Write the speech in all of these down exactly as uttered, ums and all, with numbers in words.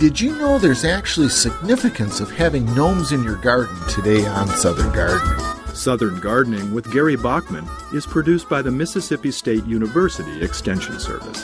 Did you know there's actually significance of having gnomes in your garden today on Southern Gardening? Southern Gardening with Gary Bachman is produced by the Mississippi State University Extension Service.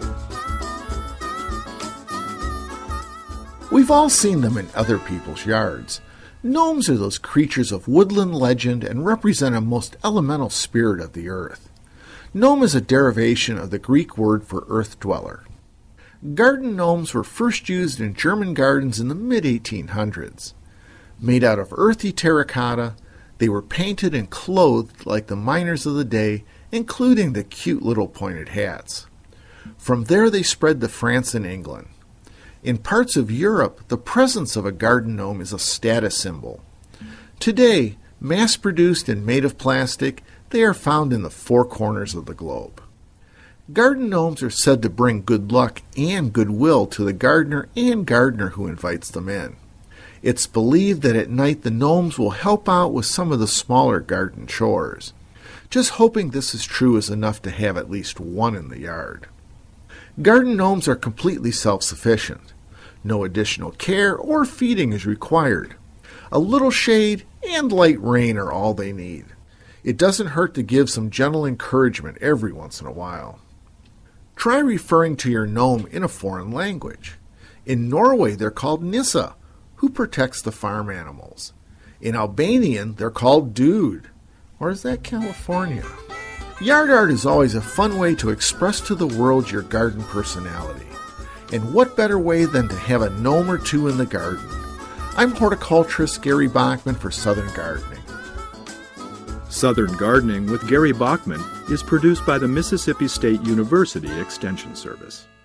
We've all seen them in other people's yards. Gnomes are those creatures of woodland legend and represent a most elemental spirit of the earth. Gnome is a derivation of the Greek word for earth dweller. Garden gnomes were first used in German gardens in the mid eighteen hundreds. Made out of earthy terracotta, they were painted and clothed like the miners of the day, including the cute little pointed hats. From there they spread to France and England. In parts of Europe, the presence of a garden gnome is a status symbol. Today, mass-produced and made of plastic, they are found in the four corners of the globe. Garden gnomes are said to bring good luck and goodwill to the gardener and gardener who invites them in. It's believed that at night the gnomes will help out with some of the smaller garden chores. Just hoping this is true is enough to have at least one in the yard. Garden gnomes are completely self-sufficient. No additional care or feeding is required. A little shade and light rain are all they need. It doesn't hurt to give some gentle encouragement every once in a while. Try referring to your gnome in a foreign language. In Norway, they're called Nissa, who protects the farm animals. In Albanian, they're called Dude. Or is that California? Yard art is always a fun way to express to the world your garden personality. And what better way than to have a gnome or two in the garden? I'm horticulturist Gary Bachman for Southern Gardening. Southern Gardening with Gary Bachman is produced by the Mississippi State University Extension Service.